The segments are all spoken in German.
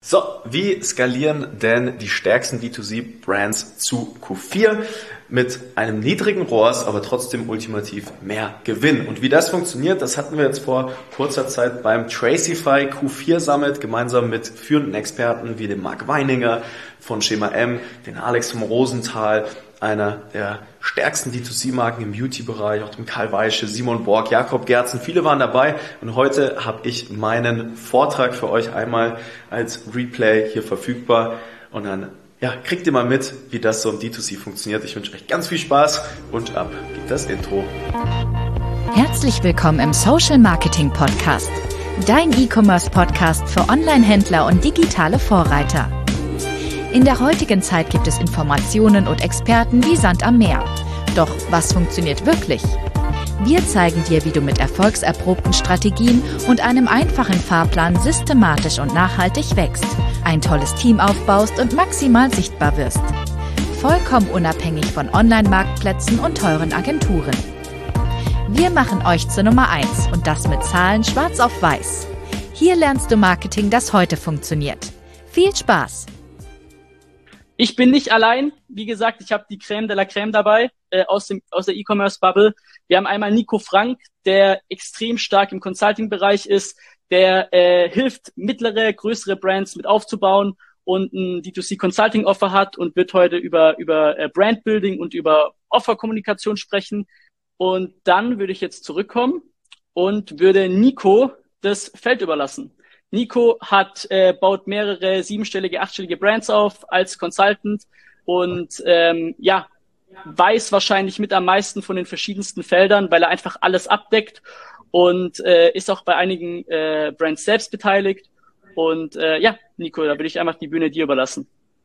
So, wie skalieren denn die stärksten D2C-Brands zu Q4 mit einem niedrigen ROAS, aber trotzdem ultimativ mehr Gewinn? Und wie das funktioniert, das hatten wir jetzt vor kurzer Zeit beim Tracify Q4 Summit gemeinsam mit führenden Experten wie dem Marc Weininger von Schema M, den Alex vom Rosenthal, einer der stärksten D2C-Marken im Beauty-Bereich, auch dem Karl Weische, Simon Borg, Jakob Gerzen, viele waren dabei und heute habe ich meinen Vortrag für euch einmal als Replay hier verfügbar und dann kriegt ihr mal mit, wie das so im D2C funktioniert. Ich wünsche euch ganz viel Spaß und ab geht das Intro. Herzlich willkommen im Social Marketing Podcast, dein E-Commerce-Podcast für Online-Händler und digitale Vorreiter. In der heutigen Zeit gibt es Informationen und Experten wie Sand am Meer. Doch was funktioniert wirklich? Wir zeigen dir, wie du mit erfolgserprobten Strategien und einem einfachen Fahrplan systematisch und nachhaltig wächst, ein tolles Team aufbaust und maximal sichtbar wirst. Vollkommen unabhängig von Online-Marktplätzen und teuren Agenturen. Wir machen euch zur Nummer 1 und das mit Zahlen schwarz auf weiß. Hier lernst du Marketing, das heute funktioniert. Viel Spaß! Ich bin nicht allein. Wie gesagt, ich habe die Crème de la Crème dabei aus der E-Commerce-Bubble. Wir haben einmal Nico Frank, der extrem stark im Consulting-Bereich ist, der hilft, mittlere, größere Brands mit aufzubauen und ein D2C-Consulting-Offer hat und wird heute über Brand-Building und über Offer-Kommunikation sprechen. Und dann würde ich jetzt zurückkommen und würde Nico das Feld überlassen. Nico baut mehrere 7-stellige, 8-stellige Brands auf als Consultant und weiß wahrscheinlich mit am meisten von den verschiedensten Feldern, weil er einfach alles abdeckt und ist auch bei einigen Brands selbst beteiligt. Und Nico, da würde ich einfach die Bühne dir überlassen.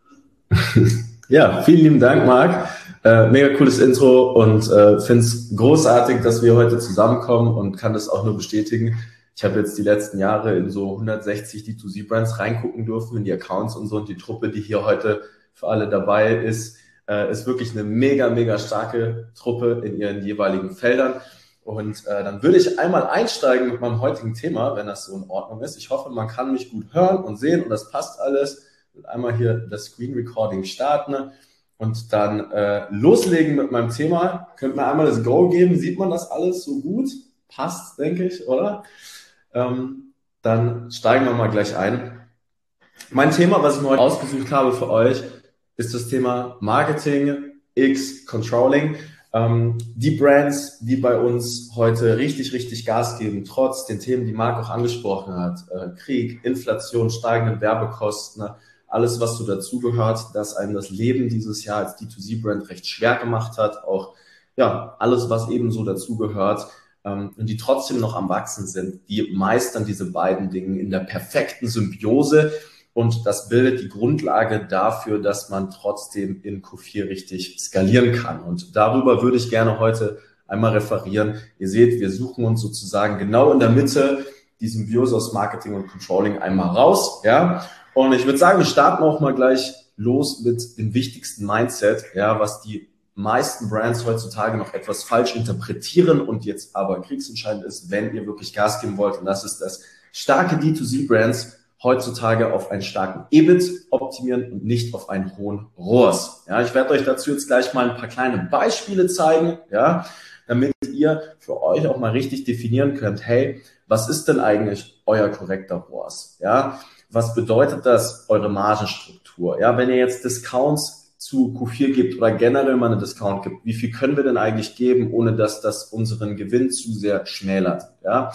Ja, vielen lieben Dank, Marc. Mega cooles Intro und finde es großartig, dass wir heute zusammenkommen und kann das auch nur bestätigen. Ich habe jetzt die letzten Jahre in so 160 D2C-Brands reingucken dürfen, in die Accounts und so. Und die Truppe, die hier heute für alle dabei ist, ist wirklich eine mega, mega starke Truppe in ihren jeweiligen Feldern. Und dann würde ich einmal einsteigen mit meinem heutigen Thema, wenn das so in Ordnung ist. Ich hoffe, man kann mich gut hören und sehen und das passt alles. Ich will einmal hier das Screen Recording starten und dann loslegen mit meinem Thema. Könnt mir einmal das Go geben. Sieht man das alles so gut? Passt, denke ich, oder? Dann steigen wir mal gleich ein. Mein Thema, was ich mir heute ausgesucht habe für euch, ist das Thema Marketing x Controlling. Die Brands, die bei uns heute richtig, richtig Gas geben, trotz den Themen, die Marc auch angesprochen hat, Krieg, Inflation, steigenden Werbekosten, alles, was so dazugehört, dass einem das Leben dieses Jahr als D2C-Brand recht schwer gemacht hat, auch alles, was eben so dazugehört, und die trotzdem noch am Wachsen sind, die meistern diese beiden Dinge in der perfekten Symbiose und das bildet die Grundlage dafür, dass man trotzdem in Q4 richtig skalieren kann. Und darüber würde ich gerne heute einmal referieren. Ihr seht, wir suchen uns sozusagen genau in der Mitte die Symbiose aus Marketing und Controlling einmal raus. Ja? Und ich würde sagen, wir starten auch mal gleich los mit dem wichtigsten Mindset, was die meisten Brands heutzutage noch etwas falsch interpretieren und jetzt aber kriegsentscheidend ist, wenn ihr wirklich Gas geben wollt. Und das ist, dass starke D2C-Brands heutzutage auf einen starken EBIT optimieren und nicht auf einen hohen ROAS. Ja, ich werde euch dazu jetzt gleich mal ein paar kleine Beispiele zeigen, damit ihr für euch auch mal richtig definieren könnt, hey, was ist denn eigentlich euer korrekter ROAS? Ja, was bedeutet das, eure Margenstruktur? Ja, wenn ihr jetzt Discounts zu Q4 gibt oder generell mal eine Discount gibt, wie viel können wir denn eigentlich geben, ohne dass das unseren Gewinn zu sehr schmälert,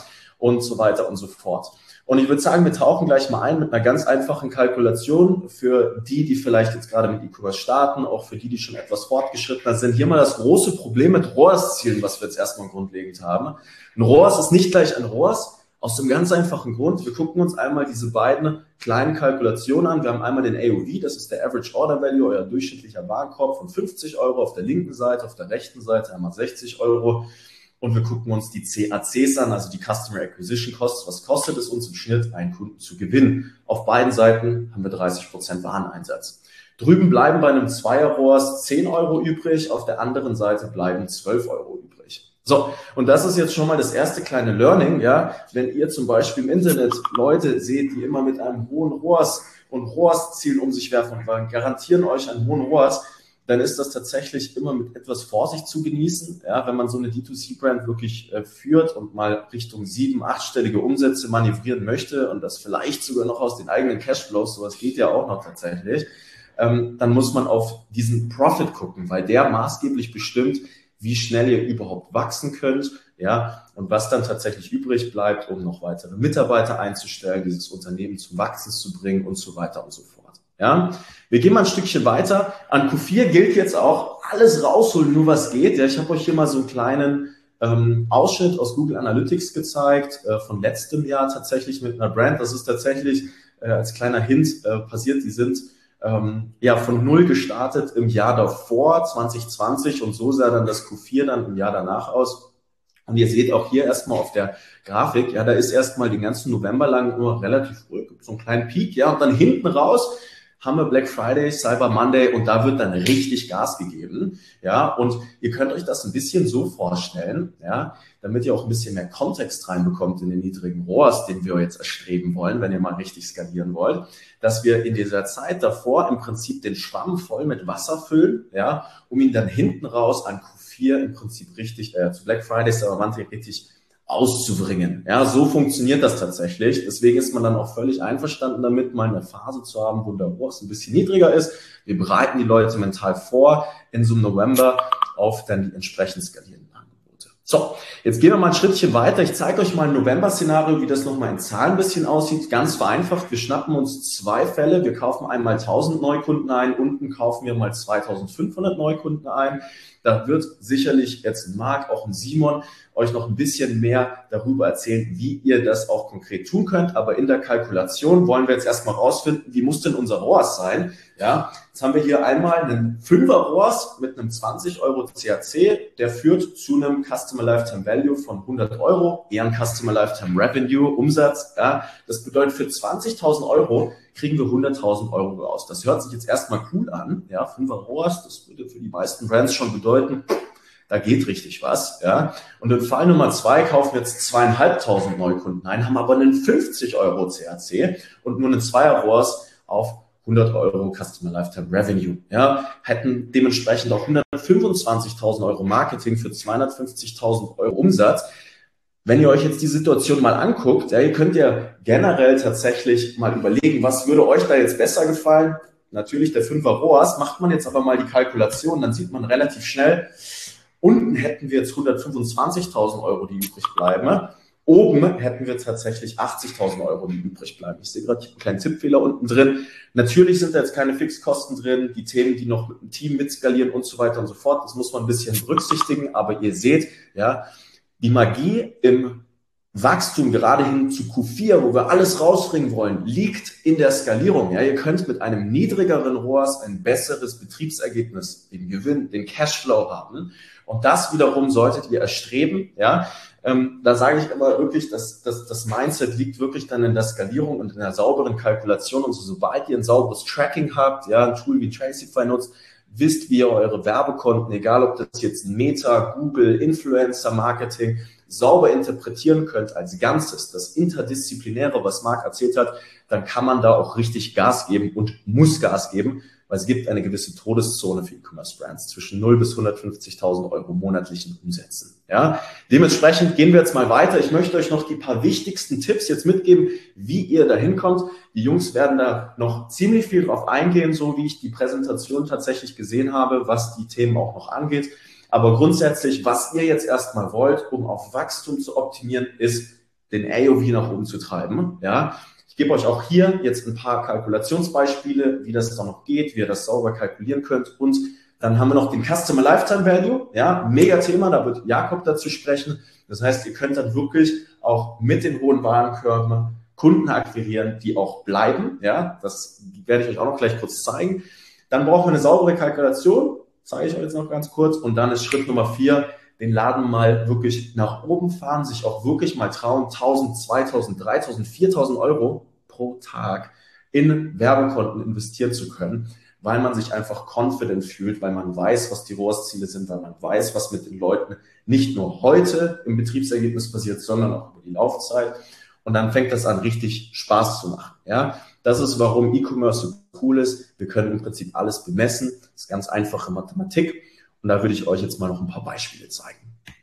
und so weiter und so fort. Und ich würde sagen, wir tauchen gleich mal ein mit einer ganz einfachen Kalkulation für die vielleicht jetzt gerade mit E-Commerce starten, auch für die schon etwas fortgeschrittener sind. Hier mal das große Problem mit ROAS-Zielen, was wir jetzt erstmal grundlegend haben. Ein ROAS ist nicht gleich ein ROAS, aus dem ganz einfachen Grund, wir gucken uns einmal diese beiden kleinen Kalkulationen an. Wir haben einmal den AOV, das ist der Average Order Value, euer durchschnittlicher Warenkorb von 50 Euro auf der linken Seite, auf der rechten Seite einmal 60 Euro. Und wir gucken uns die CACs an, also die Customer Acquisition Costs. Was kostet es uns im Schnitt, einen Kunden zu gewinnen? Auf beiden Seiten haben wir 30% Wareneinsatz. Drüben bleiben bei einem 2er-ROAS 10 Euro übrig, auf der anderen Seite bleiben 12 Euro übrig. So, und das ist jetzt schon mal das erste kleine Learning, wenn ihr zum Beispiel im Internet Leute seht, die immer mit einem hohen ROAS und ROAS-Zielen um sich werfen und garantieren euch einen hohen ROAS, dann ist das tatsächlich immer mit etwas Vorsicht zu genießen. Ja, wenn man so eine D2C-Brand wirklich führt und mal Richtung 7-, 8-stellige Umsätze manövrieren möchte und das vielleicht sogar noch aus den eigenen Cashflows, sowas geht ja auch noch tatsächlich, dann muss man auf diesen Profit gucken, weil der maßgeblich bestimmt, wie schnell ihr überhaupt wachsen könnt, ja, und was dann tatsächlich übrig bleibt, um noch weitere Mitarbeiter einzustellen, dieses Unternehmen zum Wachsen zu bringen und so weiter und so fort. Ja, wir gehen mal ein Stückchen weiter. An Q4 gilt jetzt auch alles rausholen, nur was geht. Ja, ich habe euch hier mal so einen kleinen Ausschnitt aus Google Analytics gezeigt, von letztem Jahr tatsächlich mit einer Brand. Das ist tatsächlich als kleiner Hint passiert. Die sind von 0 gestartet im Jahr davor, 2020, und so sah dann das Q4 dann im Jahr danach aus. Und ihr seht auch hier erstmal auf der Grafik, ja, da ist erstmal den ganzen November lang nur relativ ruhig, so einen kleinen Peak, ja, und dann hinten raus haben wir Black Friday, Cyber Monday, und da wird dann richtig Gas gegeben, ja, und ihr könnt euch das ein bisschen so vorstellen, ja, damit ihr auch ein bisschen mehr Kontext reinbekommt in den niedrigen ROAS, den wir jetzt erstreben wollen, wenn ihr mal richtig skalieren wollt, dass wir in dieser Zeit davor im Prinzip den Schwamm voll mit Wasser füllen, ja, um ihn dann hinten raus an Q4 im Prinzip richtig, zu Black Friday, Cyber Monday richtig auszubringen. Ja, so funktioniert das tatsächlich. Deswegen ist man dann auch völlig einverstanden damit, mal eine Phase zu haben, wo der ROAS ein bisschen niedriger ist. Wir bereiten die Leute mental vor in so einem November auf dann die entsprechend skalierenden Angebote. So, jetzt gehen wir mal ein Schrittchen weiter. Ich zeige euch mal ein November-Szenario, wie das nochmal in Zahlen ein bisschen aussieht. Ganz vereinfacht. Wir schnappen uns 2 Fälle. Wir kaufen einmal 1000 Neukunden ein. Unten kaufen wir mal 2500 Neukunden ein. Da wird sicherlich jetzt Marc, auch ein Simon, euch noch ein bisschen mehr darüber erzählen, wie ihr das auch konkret tun könnt. Aber in der Kalkulation wollen wir jetzt erstmal rausfinden, wie muss denn unser ROAS sein? Ja, jetzt haben wir hier einmal einen 5er ROAS mit einem 20 Euro CAC. Der führt zu einem Customer Lifetime Value von 100 Euro, eher ein Customer Lifetime Revenue, Umsatz. Ja, das bedeutet, für 20.000 Euro kriegen wir 100.000 Euro raus. Das hört sich jetzt erstmal cool an. Ja, 5er ROAS, das würde für die meisten Brands schon bedeuten, da geht richtig was, ja. Und in Fall Nummer 2 kaufen wir jetzt 2.500 Neukunden ein, haben aber einen 50 Euro CAC und nur einen 2er ROAS auf 100 Euro Customer Lifetime Revenue, ja. Hätten dementsprechend auch 125.000 Euro Marketing für 250.000 Euro Umsatz. Wenn ihr euch jetzt die Situation mal anguckt, ja, ihr könnt ja generell tatsächlich mal überlegen, was würde euch da jetzt besser gefallen? Natürlich der 5er ROAS. Macht man jetzt aber mal die Kalkulation, dann sieht man relativ schnell, unten hätten wir jetzt 125.000 Euro, die übrig bleiben. Oben hätten wir tatsächlich 80.000 Euro, die übrig bleiben. Ich sehe gerade einen kleinen Tippfehler unten drin. Natürlich sind da jetzt keine Fixkosten drin, die Themen, die noch mit dem Team mitskalieren und so weiter und so fort. Das muss man ein bisschen berücksichtigen. Aber ihr seht, ja, die Magie im Wachstum gerade hin zu Q4, wo wir alles rausbringen wollen, liegt in der Skalierung. Ja, ihr könnt mit einem niedrigeren ROAS ein besseres Betriebsergebnis, den Gewinn, den Cashflow haben. Und das wiederum solltet ihr erstreben. Ja, da sage ich immer wirklich, dass das Mindset liegt wirklich dann in der Skalierung und in der sauberen Kalkulation. Und sobald ihr ein sauberes Tracking habt, ja, ein Tool wie Tracify nutzt, wisst, wie ihr eure Werbekonten, egal ob das jetzt Meta, Google, Influencer Marketing, sauber interpretieren könnt als Ganzes, das Interdisziplinäre, was Marc erzählt hat, dann kann man da auch richtig Gas geben und muss Gas geben, weil es gibt eine gewisse Todeszone für E-Commerce-Brands zwischen 0 bis 150.000 Euro monatlichen Umsätzen. Ja, dementsprechend gehen wir jetzt mal weiter. Ich möchte euch noch die paar wichtigsten Tipps jetzt mitgeben, wie ihr da hinkommt. Die Jungs werden da noch ziemlich viel drauf eingehen, so wie ich die Präsentation tatsächlich gesehen habe, was die Themen auch noch angeht. Aber grundsätzlich, was ihr jetzt erstmal wollt, um auf Wachstum zu optimieren, ist, den AOV nach oben zu treiben. Ja, ich gebe euch auch hier jetzt ein paar Kalkulationsbeispiele, wie das dann noch geht, wie ihr das sauber kalkulieren könnt. Und dann haben wir noch den Customer Lifetime Value. Ja, mega Thema, da wird Jakob dazu sprechen. Das heißt, ihr könnt dann wirklich auch mit den hohen Warenkörben Kunden akquirieren, die auch bleiben. Ja, das werde ich euch auch noch gleich kurz zeigen. Dann brauchen wir eine saubere Kalkulation. Zeige ich euch jetzt noch ganz kurz. Und dann ist Schritt Nummer 4, den Laden mal wirklich nach oben fahren, sich auch wirklich mal trauen, 1.000, 2.000, 3.000, 4.000 Euro pro Tag in Werbekonten investieren zu können, weil man sich einfach confident fühlt, weil man weiß, was die ROAS-Ziele sind, weil man weiß, was mit den Leuten nicht nur heute im Betriebsergebnis passiert, sondern auch über die Laufzeit. und dann fängt das an, richtig Spaß zu machen. Ja, das ist, warum E-Commerce so cool ist. Wir können im Prinzip alles bemessen. Das ist ganz einfache Mathematik. Und da würde ich euch jetzt mal noch ein paar Beispiele zeigen.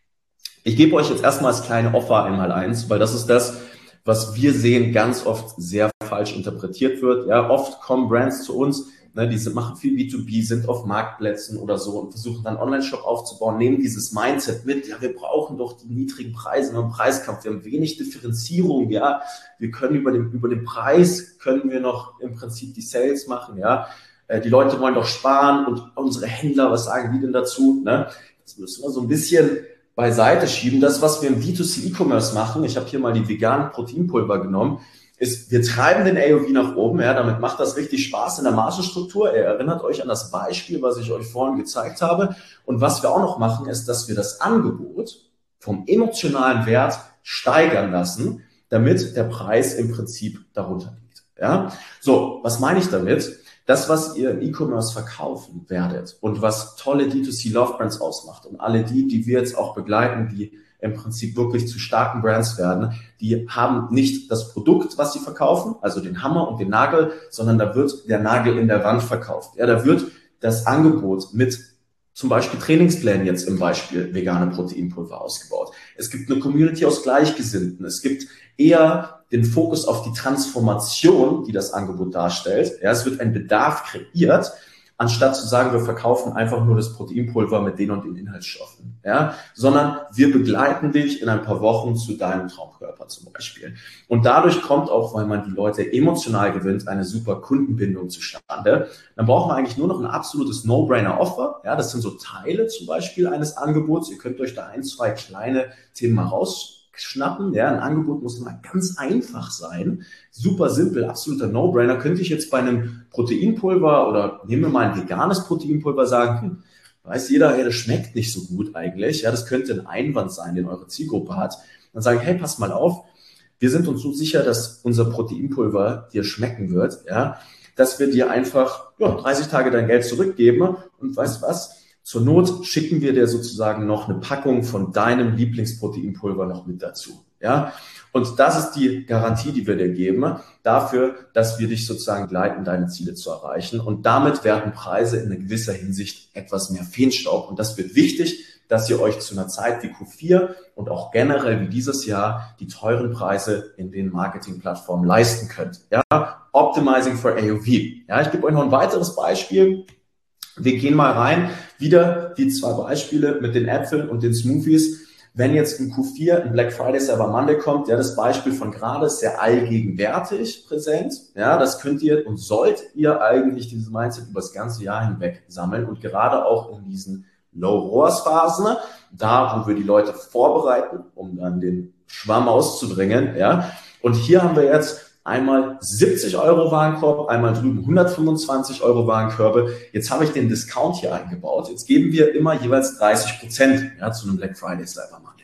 Ich gebe euch jetzt erstmal als kleine Offer einmal eins, weil das ist das, was wir sehen, ganz oft sehr falsch interpretiert wird. Ja, oft kommen Brands zu uns, ne, die machen viel B2B, sind auf Marktplätzen oder so und versuchen dann Online-Shop aufzubauen, nehmen dieses Mindset mit, ja, wir brauchen doch die niedrigen Preise, wir haben Preiskampf, wir haben wenig Differenzierung, ja, wir können über den Preis können wir noch im Prinzip die Sales machen, ja, die Leute wollen doch sparen und unsere Händler, was sagen die denn dazu, ne? Das müssen wir so ein bisschen beiseite schieben. Das, was wir im B2C E-Commerce machen, ich habe hier mal die veganen Proteinpulver genommen, ist, wir treiben den AOV nach oben, ja, damit macht das richtig Spaß in der Margenstruktur. Ihr erinnert euch an das Beispiel, was ich euch vorhin gezeigt habe. Und was wir auch noch machen, ist, dass wir das Angebot vom emotionalen Wert steigern lassen, damit der Preis im Prinzip darunter liegt. Ja, so, was meine ich damit? Das, was ihr im E-Commerce verkaufen werdet und was tolle D2C Love Brands ausmacht und alle die wir jetzt auch begleiten, die im Prinzip wirklich zu starken Brands werden, die haben nicht das Produkt, was sie verkaufen, also den Hammer und den Nagel, sondern da wird der Nagel in der Wand verkauft. Ja, da wird das Angebot mit zum Beispiel Trainingsplänen jetzt im Beispiel vegane Proteinpulver ausgebaut. Es gibt eine Community aus Gleichgesinnten. Es gibt eher den Fokus auf die Transformation, die das Angebot darstellt. Ja, es wird ein Bedarf kreiert, anstatt zu sagen, wir verkaufen einfach nur das Proteinpulver mit den und den Inhaltsstoffen. Ja, sondern wir begleiten dich in ein paar Wochen zu deinem Traumkörper zum Beispiel. Und dadurch kommt auch, weil man die Leute emotional gewinnt, eine super Kundenbindung zustande. Dann braucht man eigentlich nur noch ein absolutes No-Brainer-Offer. Ja, das sind so Teile zum Beispiel eines Angebots. Ihr könnt euch da 1, 2 kleine Themen mal rausschnappen. Ja, ein Angebot muss immer ganz einfach sein. Super simpel, absoluter No-Brainer. Könnte ich jetzt bei einem Proteinpulver oder nehmen wir mal ein veganes Proteinpulver sagen, weiß jeder, hey, das schmeckt nicht so gut eigentlich. Ja, das könnte ein Einwand sein, den eure Zielgruppe hat. Dann sage ich, hey, pass mal auf, wir sind uns so sicher, dass unser Proteinpulver dir schmecken wird, ja, dass wir dir einfach 30 Tage dein Geld zurückgeben und weißt du was? Zur Not schicken wir dir sozusagen noch eine Packung von deinem Lieblingsproteinpulver noch mit dazu, ja. Und das ist die Garantie, die wir dir geben, dafür, dass wir dich sozusagen begleiten, deine Ziele zu erreichen. Und damit werden Preise in gewisser Hinsicht etwas mehr Feenstaub. Und das wird wichtig, dass ihr euch zu einer Zeit wie Q4 und auch generell wie dieses Jahr die teuren Preise in den Marketingplattformen leisten könnt. Ja, Optimizing for AOV. Ja, ich gebe euch noch ein weiteres Beispiel. Wir gehen mal rein. Wieder die 2 Beispiele mit den Äpfeln und den Smoothies. Wenn jetzt im Q4 ein Black Friday Cyber Monday kommt, ja, das Beispiel von gerade ist sehr allgegenwärtig präsent. Ja, das könnt ihr und sollt ihr eigentlich dieses Mindset über das ganze Jahr hinweg sammeln und gerade auch in diesen Low-ROAS-Phasen, da, wo wir die Leute vorbereiten, um dann den Schwamm auszubringen, ja. Und hier haben wir jetzt einmal 70 € Warenkorb, einmal drüben 125 € Warenkörbe. Jetzt habe ich den Discount hier eingebaut. Jetzt geben wir immer jeweils 30%, ja, zu einem Black Friday Cyber Monday.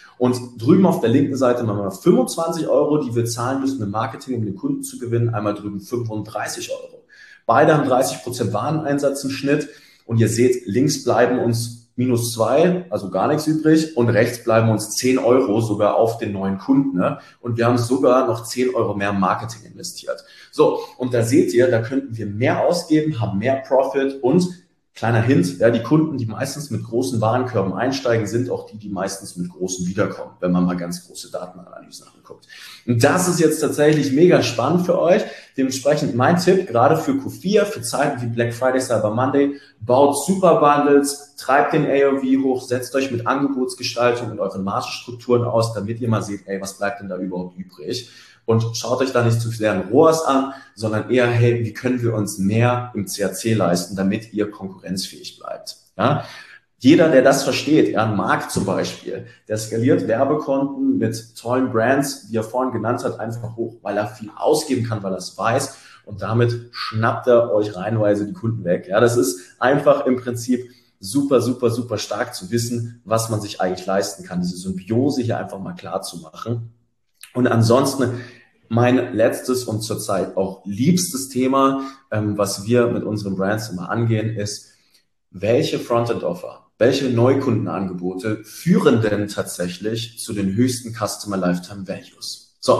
Und drüben auf der linken Seite machen wir 25 €, die wir zahlen müssen im Marketing, um den Kunden zu gewinnen. Einmal drüben 35 €. Beide haben 30% Wareneinsatz im Schnitt. Und ihr seht, links bleiben uns -2, also gar nichts übrig. Und rechts bleiben uns 10 € sogar auf den neuen Kunden. Ne? Und wir haben sogar noch 10 € mehr Marketing investiert. So, und da seht ihr, da könnten wir mehr ausgeben, haben mehr Profit und kleiner Hint, ja, die Kunden, die meistens mit großen Warenkörben einsteigen, sind auch die meistens mit großen wiederkommen, wenn man mal ganz große Datenanalysen anguckt. Und das ist jetzt tatsächlich mega spannend für euch. Dementsprechend mein Tipp, gerade für Q4, für Zeiten wie Black Friday, Cyber Monday, baut Super Bundles, treibt den AOV hoch, setzt euch mit Angebotsgestaltung in euren Margenstrukturen aus, damit ihr mal seht, ey, was bleibt denn da überhaupt übrig? Und schaut euch da nicht zu sehr ein ROAS an, sondern eher, hey, wie können wir uns mehr im CAC leisten, damit ihr konkurrenzfähig bleibt. Ja? Jeder, der das versteht, ja, Marc zum Beispiel, der skaliert Werbekonten mit tollen Brands, die er vorhin genannt hat, einfach hoch, weil er viel ausgeben kann, weil er es weiß. Und damit schnappt er euch reihenweise die Kunden weg. Ja, das ist einfach im Prinzip super, super, super stark zu wissen, was man sich eigentlich leisten kann, diese Symbiose hier einfach mal klar zu machen. Und ansonsten mein letztes und zurzeit auch liebstes Thema, was wir mit unseren Brands immer angehen, ist, welche Frontend-Offer, welche Neukundenangebote führen denn tatsächlich zu den höchsten Customer Lifetime Values? So,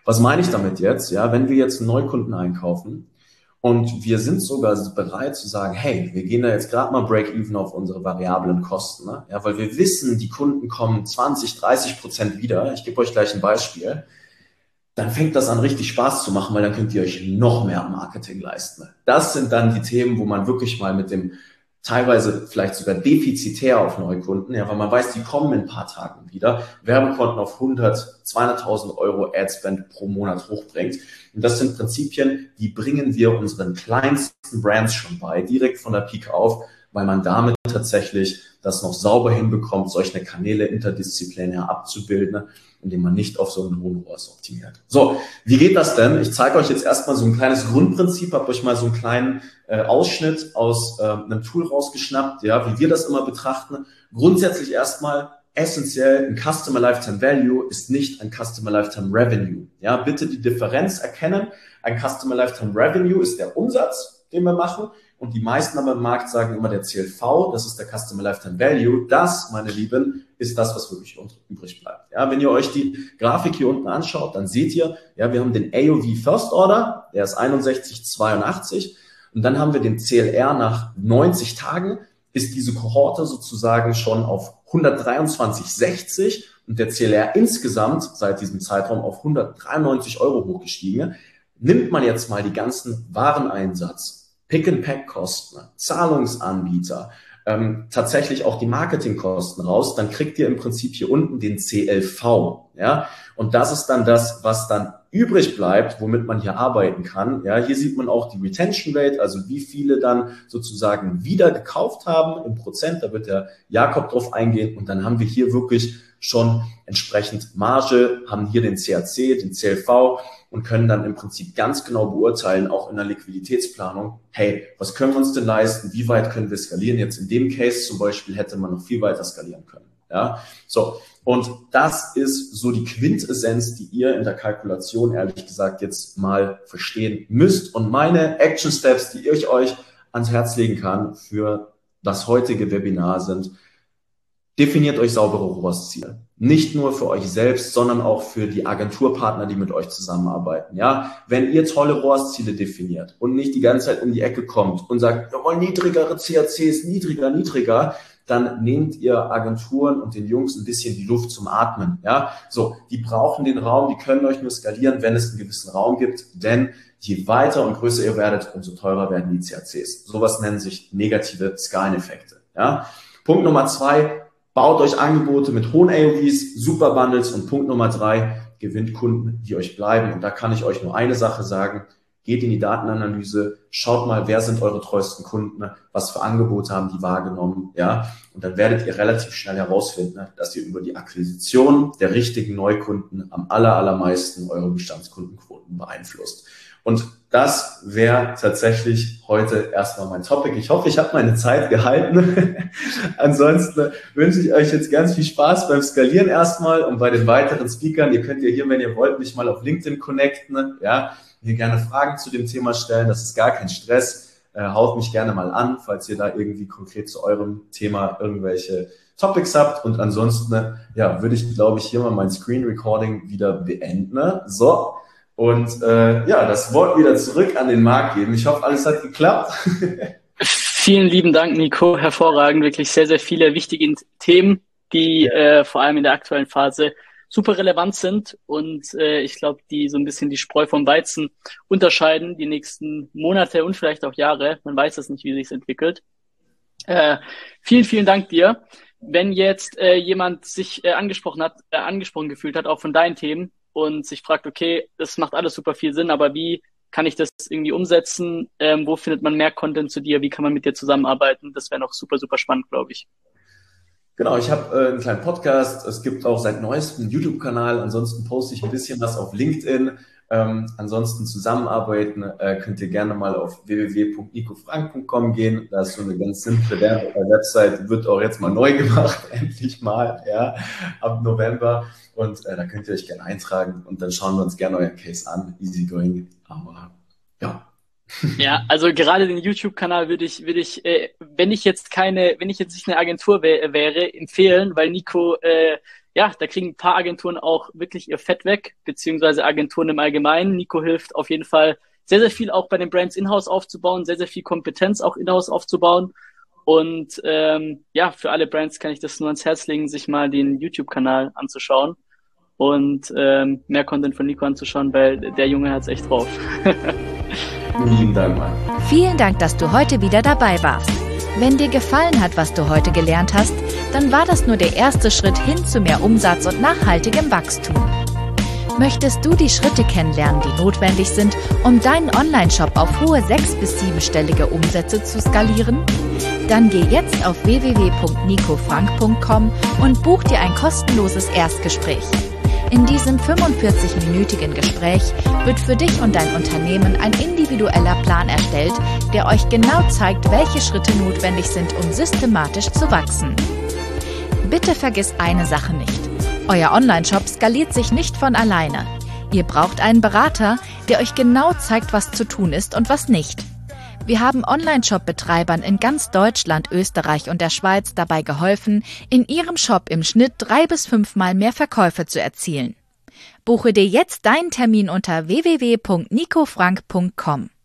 Was meine ich damit jetzt? Ja, wenn wir jetzt einen Neukunden einkaufen und wir sind sogar bereit zu sagen, hey, wir gehen da jetzt gerade mal Break-Even auf unsere variablen Kosten, ne? Ja, weil wir wissen, die Kunden kommen 20-30% wieder. Ich gebe euch gleich ein Beispiel. Dann fängt das an, richtig Spaß zu machen, weil dann könnt ihr euch noch mehr Marketing leisten. Das sind dann die Themen, wo man wirklich mal mit dem teilweise vielleicht sogar defizitär auf Neukunden, ja, weil man weiß, die kommen in ein paar Tagen wieder, Werbekonten auf 100, 200.000 Euro Adspend pro Monat hochbringt. Und das sind Prinzipien, die bringen wir unseren kleinsten Brands schon bei, direkt von der Pike auf, weil man damit tatsächlich das noch sauber hinbekommt, solche Kanäle interdisziplinär abzubilden, indem man nicht auf so einen hohen ROAS optimiert. So, wie geht das denn? Ich zeige euch jetzt erstmal so ein kleines Grundprinzip, habe euch mal so einen kleinen Ausschnitt aus einem Tool rausgeschnappt, ja, wie wir das immer betrachten. Grundsätzlich erstmal essentiell, ein Customer Lifetime Value ist nicht ein Customer Lifetime Revenue. Ja, bitte die Differenz erkennen. Ein Customer Lifetime Revenue ist der Umsatz, den wir machen. Und die meisten aber im Markt sagen immer der CLV, das ist der Customer Lifetime Value. Das, meine Lieben, ist das, was wirklich übrig bleibt. Ja, wenn ihr euch die Grafik hier unten anschaut, dann seht ihr, ja, wir haben den AOV First Order, der ist 61,82. Und dann haben wir den CLR nach 90 Tagen, ist diese Kohorte sozusagen schon auf 123,60 und der CLR insgesamt seit diesem Zeitraum auf 193 Euro hochgestiegen. Nimmt man jetzt mal die ganzen Wareneinsatz, Pick-and-Pack-Kosten, Zahlungsanbieter, tatsächlich auch die Marketingkosten raus, dann kriegt ihr im Prinzip hier unten den CLV, ja, und das ist dann das, was dann übrig bleibt, womit man hier arbeiten kann, ja, hier sieht man auch die Retention Rate, also wie viele dann sozusagen wieder gekauft haben im Prozent, da wird der Jakob drauf eingehen und dann haben wir hier wirklich schon entsprechend Marge, haben hier den CAC, den CLV und können dann im Prinzip ganz genau beurteilen, auch in der Liquiditätsplanung, hey, was können wir uns denn leisten, wie weit können wir skalieren? Jetzt in dem Case zum Beispiel hätte man noch viel weiter skalieren können. Ja, so. Und das ist so die Quintessenz, die ihr in der Kalkulation, ehrlich gesagt, jetzt mal verstehen müsst. Und meine Action Steps, die ich euch ans Herz legen kann für das heutige Webinar sind: Definiert euch saubere ROAS-Ziele. Nicht nur für euch selbst, sondern auch für die Agenturpartner, die mit euch zusammenarbeiten. Ja, wenn ihr tolle ROAS-Ziele definiert und nicht die ganze Zeit um die Ecke kommt und sagt, wir wollen niedrigere CACs, niedriger, dann nehmt ihr Agenturen und den Jungs ein bisschen die Luft zum Atmen. Ja, so, die brauchen den Raum, die können euch nur skalieren, wenn es einen gewissen Raum gibt, denn je weiter und größer ihr werdet, umso teurer werden die CACs. Sowas nennen sich negative Skaleneffekte. Ja, Punkt Nummer 2, baut euch Angebote mit hohen AOVs, Super Bundles und Punkt Nummer 3, gewinnt Kunden, die euch bleiben. Und da kann ich euch nur eine Sache sagen: Geht in die Datenanalyse, schaut mal, wer sind eure treuesten Kunden, was für Angebote haben die wahrgenommen, ja. Und dann werdet ihr relativ schnell herausfinden, dass ihr über die Akquisition der richtigen Neukunden am allermeisten eure Bestandskundenquoten beeinflusst. Und das wäre tatsächlich heute erstmal mein Topic. Ich hoffe, ich habe meine Zeit gehalten. Ansonsten wünsche ich euch jetzt ganz viel Spaß beim Skalieren erstmal und bei den weiteren Speakern. Ihr könnt ja hier, wenn ihr wollt, mich mal auf LinkedIn connecten, ja, mir gerne Fragen zu dem Thema stellen. Das ist gar kein Stress. Haut mich gerne mal an, falls ihr da irgendwie konkret zu eurem Thema irgendwelche Topics habt. Und ansonsten, ja, würde ich, glaube ich, hier mal mein Screen Recording wieder beenden. So. Und ja, das Wort wieder zurück an den Marc geben. Ich hoffe, alles hat geklappt. Vielen lieben Dank, Nico. Hervorragend. Wirklich sehr, sehr viele wichtige Themen, die vor allem in der aktuellen Phase super relevant sind und ich glaube, die so ein bisschen die Spreu vom Weizen unterscheiden, die nächsten Monate und vielleicht auch Jahre. Man weiß es nicht, wie sich es entwickelt. Vielen, vielen Dank dir. Wenn jetzt jemand sich angesprochen gefühlt hat, auch von deinen Themen, und sich fragt, okay, das macht alles super viel Sinn, aber wie kann ich das irgendwie umsetzen? Wo findet man mehr Content zu dir? Wie kann man mit dir zusammenarbeiten? Das wäre noch super, super spannend, glaube ich. Genau, ich habe einen kleinen Podcast. Es gibt auch seit neuestem einen YouTube-Kanal. Ansonsten poste ich ein bisschen was auf LinkedIn. Ansonsten zusammenarbeiten könnt ihr gerne mal auf www.nicofrank.com gehen. Da ist so eine ganz simple Website, wird auch jetzt mal neu gemacht, endlich mal, ja, ab November. Und da könnt ihr euch gerne eintragen und dann schauen wir uns gerne euren Case an. Easy going, aber ja. Ja, also gerade den YouTube-Kanal würde ich, wenn ich jetzt nicht eine Agentur wäre, empfehlen, weil Nico ja, da kriegen ein paar Agenturen auch wirklich ihr Fett weg, beziehungsweise Agenturen im Allgemeinen. Nico hilft auf jeden Fall sehr, sehr viel auch bei den Brands in-house aufzubauen, sehr, sehr viel Kompetenz auch in-house aufzubauen. Und ja, für alle Brands kann ich das nur ans Herz legen, sich mal den YouTube-Kanal anzuschauen und mehr Content von Nico anzuschauen, weil der Junge hat's echt drauf. Vielen Dank, Marc. Vielen Dank, dass du heute wieder dabei warst. Wenn dir gefallen hat, was du heute gelernt hast, dann war das nur der erste Schritt hin zu mehr Umsatz und nachhaltigem Wachstum. Möchtest du die Schritte kennenlernen, die notwendig sind, um deinen Online-Shop auf hohe 6- bis 7-stellige Umsätze zu skalieren? Dann geh jetzt auf www.nicofrank.com und buch dir ein kostenloses Erstgespräch. In diesem 45-minütigen Gespräch wird für dich und dein Unternehmen ein individueller Plan erstellt, der euch genau zeigt, welche Schritte notwendig sind, um systematisch zu wachsen. Bitte vergiss eine Sache nicht. Euer Online-Shop skaliert sich nicht von alleine. Ihr braucht einen Berater, der euch genau zeigt, was zu tun ist und was nicht. Wir haben Online-Shop-Betreibern in ganz Deutschland, Österreich und der Schweiz dabei geholfen, in ihrem Shop im Schnitt 3 bis 5 Mal mehr Verkäufe zu erzielen. Buche dir jetzt deinen Termin unter www.nicofrank.com.